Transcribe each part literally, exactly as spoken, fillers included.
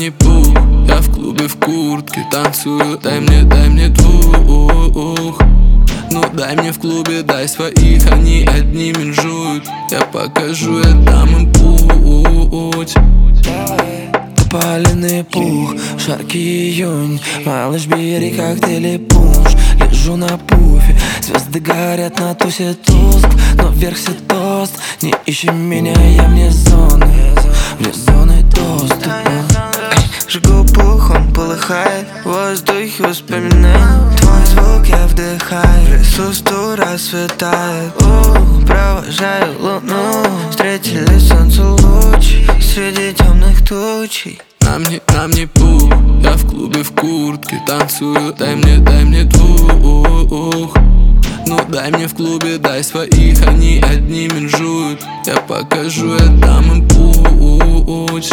мне пух, я в клубе в куртке танцую. Дай мне, дай мне двух. Ну дай мне в клубе, дай своих, они одни менжуют. Я покажу, я дам им путь. Тополиный пух, жаркий июнь, малыш, бери коктейли пунш. Лежу на пуфе, звезды горят на тусе туск, но вверх все тост. Не ищи меня, я вне зоны, вне зоны доступа. Жгу пух, он полыхает, в воздухе воспоминания. Твой звук я вдыхаю, присутствую расцветает. У, провожаю луну, встретили солнце луч среди темных тучей. На мне, на мне пух, я в клубе в куртке танцую. Дай мне, дай мне двух. Ну дай мне в клубе, дай своих, они одни менжуют. Я покажу, я дам им путь.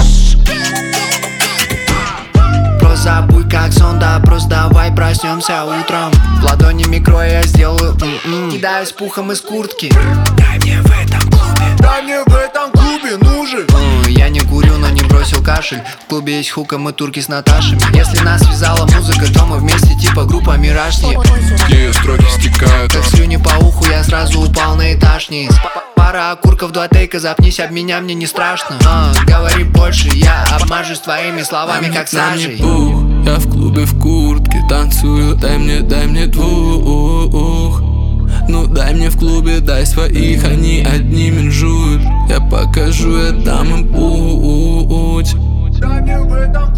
Просто забудь как сон, да просто давай проснемся утром. В ладони микро я сделаю м-м. Кидаюсь пухом из куртки. Дай мне в этом клубе, дай мне в этом клубе, ну же. О, я не курю, но не бросил кашель. В клубе есть хука, мы турки с Наташами. Если нас связала музыка, то мы вместе типа группа Миражни. Ее строки стекают, как слюни по уху, я сразу упал на этаж низ. Пара окурков, два тейка, запнись об меня, мне не страшно. а, Говори больше, я обмажусь твоими словами, как сажей. Я в клубе в куртке танцую. Дай мне, дай мне двух. Ну дай мне в клубе, дай своих, они одни менжуют. Я покажу, я дам им путь. Дай мне в этом